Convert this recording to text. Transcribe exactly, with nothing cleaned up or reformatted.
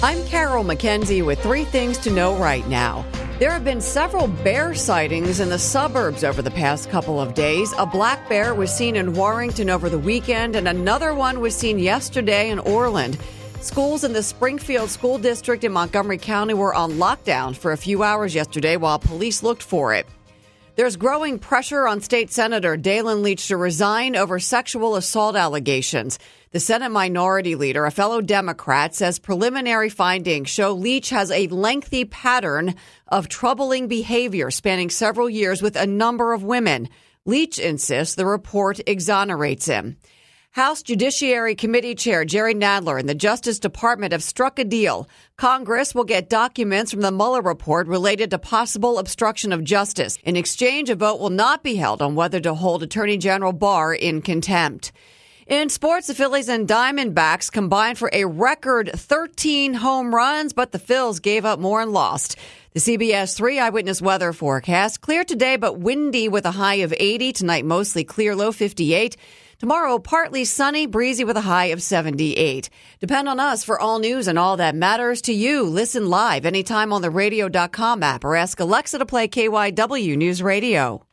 I'm Carol McKenzie with three things to know right now. There have been several bear sightings in the suburbs over the past couple of days. A black bear was seen in Warrington over the weekend, and another one was seen yesterday in Orland. Schools in the Springfield School District in Montgomery County were on lockdown for a few hours yesterday while police looked for it. There's growing pressure on State Senator Dalen Leach to resign over sexual assault allegations. The Senate Minority Leader, a fellow Democrat, says preliminary findings show Leach has a lengthy pattern of troubling behavior spanning several years with a number of women. Leach insists the report exonerates him. House Judiciary Committee Chair Jerry Nadler and the Justice Department have struck a deal. Congress will get documents from the Mueller report related to possible obstruction of justice. In exchange, a vote will not be held on whether to hold Attorney General Barr in contempt. In sports, the Phillies and Diamondbacks combined for a record thirteen home runs, but the Phils gave up more and lost. The C B S three Eyewitness Weather forecast: clear today, but windy with a high of eighty. Tonight, mostly clear, low fifty-eight. Tomorrow, partly sunny, breezy with a high of seventy-eight. Depend on us for all news and all that matters to you. Listen live anytime on the radio dot com app or ask Alexa to play K Y W News Radio.